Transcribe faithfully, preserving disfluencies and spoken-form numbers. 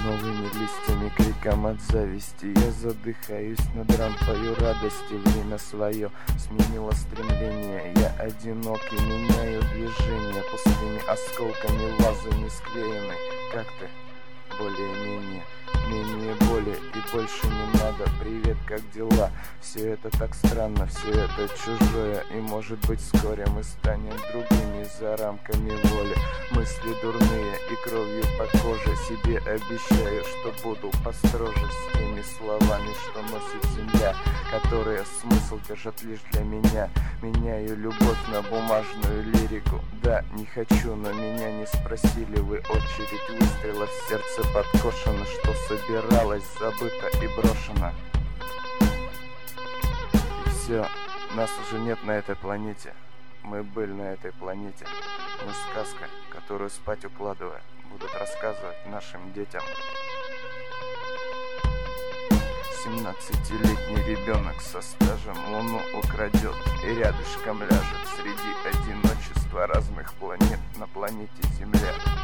Новыми листьями криком от зависти я задыхаюсь над рампою радости. Время свое сменило стремление, я одинок и меняю движение. Пустыми осколками вазы не склеены. Как ты? Более-менее, менее боли и больше не надо. Привет, как дела? Все это так странно, все это чужое. И может быть вскоре мы станем другими за рамками воли. Мысли дурные и кровью по коже. Себе обещаю, что буду построже с теми словами, что носит земля, которые смысл держат лишь для меня. Меняю любовь на бумажную лирику. Да, не хочу, но меня не спросили вы. Очередь выстрелов, сердце подкошено, что собиралось, забыто и брошено. И все, нас уже нет на этой планете. Мы были на этой планете. Мы сказка, которую спать укладывая будут рассказывать нашим детям. Семнадцатилетний ребенок со стажем луну украдет и рядышком ляжет среди одиночества разных планет на планете Земля.